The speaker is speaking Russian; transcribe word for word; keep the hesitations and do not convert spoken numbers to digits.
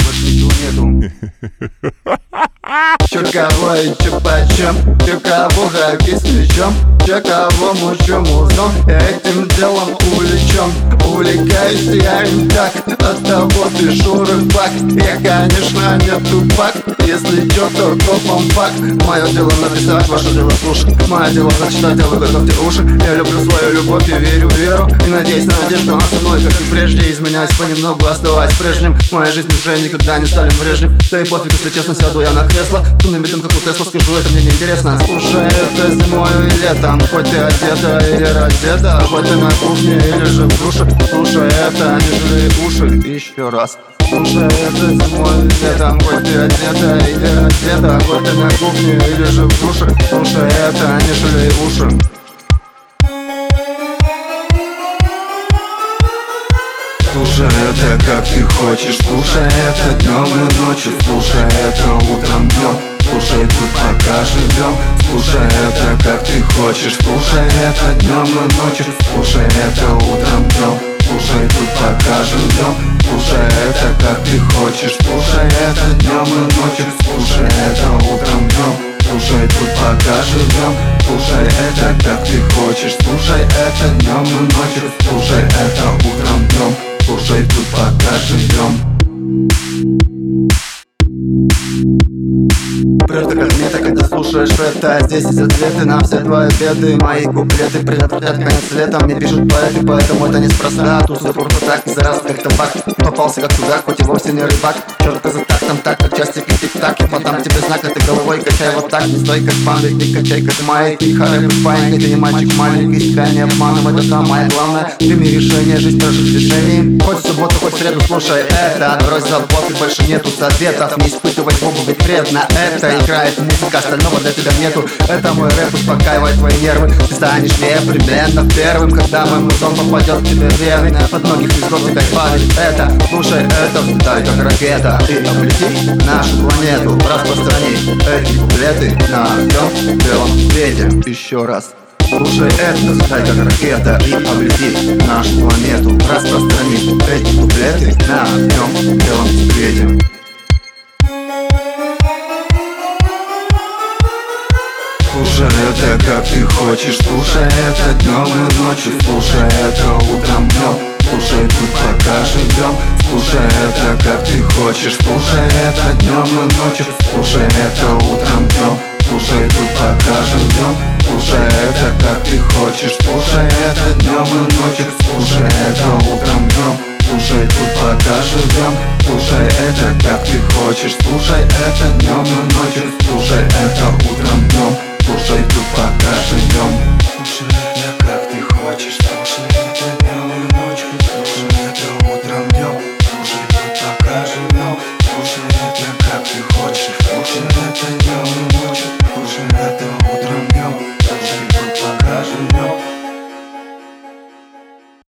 больше ничего нету. Чё кого и чё почем, чё кого хоккей с мячом, чё кого мучу музон, я этим делом увлечен. Увлекаюсь я им так, от того пишу рыбак. Я, конечно, не тупак, если чё, то топом факт. Мое дело написать, ваше дело слушать, мое дело зачитать, а вы готовьте уши. Я люблю свою любовь и верю в веру, и надеюсь на надежду, а со мной, как и прежде, изменяюсь понемногу, оставаясь прежним. Моя жизнь уже никогда не Сталин Брежнев. Да и пофиг, если честно, сяду я на кресло, тунным видом, как у Тесла, скажу, это мне неинтересно. Слушай, это зимой и летом, хоть ты одета или раздета, хоть ты на кухне или же в душе. Слушай, это не жри уши, еще раз. Слушай, это зимой и летом, хоть ты одета или раздета, хоть ты на кухне или же в душе. Слушай, это не жри уши. Слушай, это как ты хочешь, слушай это днем и ночью, слушай это утром, днем. Слушай, тут пока живем. Слушай, это как ты хочешь, слушай это днем и ночью, слушай это утром, днем. Слушай, тут пока живем. Слушай, это как ты хочешь, слушай это днем и ночью, слушай это утром, днем. Слушай, тут пока живем. Слушай, это как ты хочешь, слушай это днем и ночью, слушай это утром, днем. Слушай, тут пока живем. Просто как мне, так это слушаешь это. Здесь есть ответы на все твои беды. Мои куплеты предотвратят конец света. Мне пишут поэты, поэтому это неспроста. Тут все просто так, не зараз как табак. Попался как судак, хоть и вовсе не рыбак. Четко за тактом, так как часики тик-так. Я подам тебе знак, а ты головой качай вот так. Не стой как панда, ты качай как майк. Ты харек парень, ты не мальчик маленький. Себя не обманывай, это самое главное. Прими решение, жизнь прожить решений. Хоть в субботу, хоть в среду, слушай это. Брось заботы, больше нету советов. Не испытывай злобу, ведь вредно это. Играет музыка, остального для тебя нету. Это мой рэп, успокаивает твои нервы. Ты станешь непременно первым, когда мой музон попадет в тебе в вены. От многих звездов тебя избавит это. Слушай, это взлетай как ракета. И облети нашу планету, распространи эти куплеты на всем белом свете. Еще раз. Слушай, это взлетай как ракета. И облети нашу планету, распространи эти куплеты на всем белом свете. Слушай, это как ты хочешь, слушай это днем и ночью, слушай это утром, днем. Слушай, тут пока живем. Слушай, это как ты хочешь, слушай это днем и ночью, слушай это утром, днем. Слушай, тут пока живем. Слушай, это как ты хочешь, слушай это днем и ночью, слушай это утром, днем. Слушай, тут пока живем. Слушай, это как ты хочешь, слушай это днем и ночью, слушай это утром, днем.